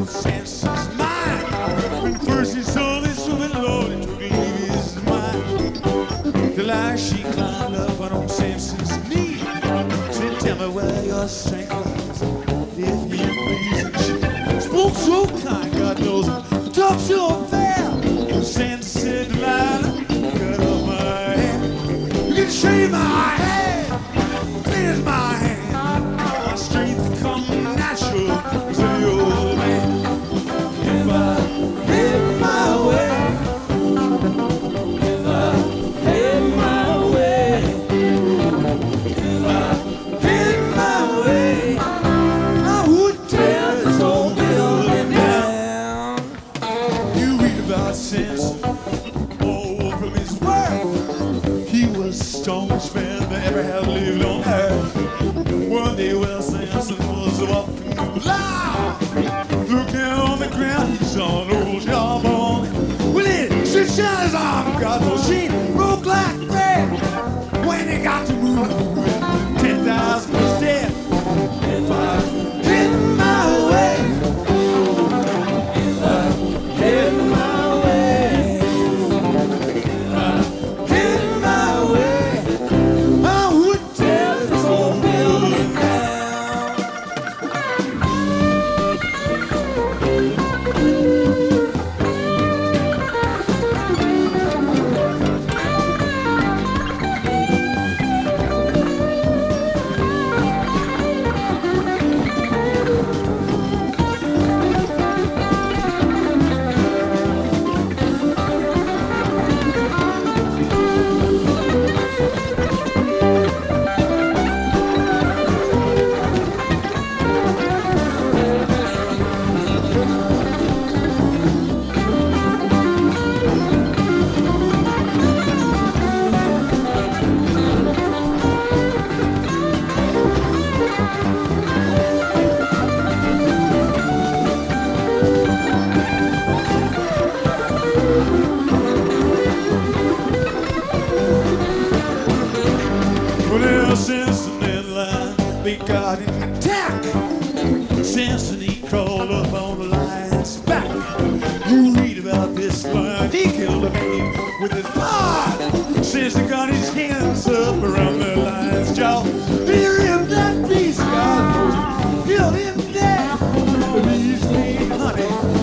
Samson's mind. When first he saw this woman, Lord, it took his mind. Till she climbed up on Samson's knee. Said, tell me where your strength lies, if you please. And she spoke so kind, God knows it. Talk so fair. Samson said, Delilah, cut off my hair. You can shave my head, cleanse my hand. My strength come natural to the old man. If I hit my way, if I hit my way, if I hit my way, I would tear this whole building down. You read about Samson, oh, from his word. He was the strongest man that ever had lived on earth. One day, well, Samson was walking along, looking on the ground, he saw an old jawbone. Well, it stretched out his arm, God knows she broke like bread. When he got to moving, 10,000 was dead. If I hit my way, if I hit my way, if I hit my way, I would tear this whole building down. Well, Samson and Lion, they got an attack. Samson, he crawled up on the lion's back. You read about this lion, he killed a man with his paw. Samson got his hands up around the lion's jaw. He ripped that beast, God knows, killed him dead. The beast made honey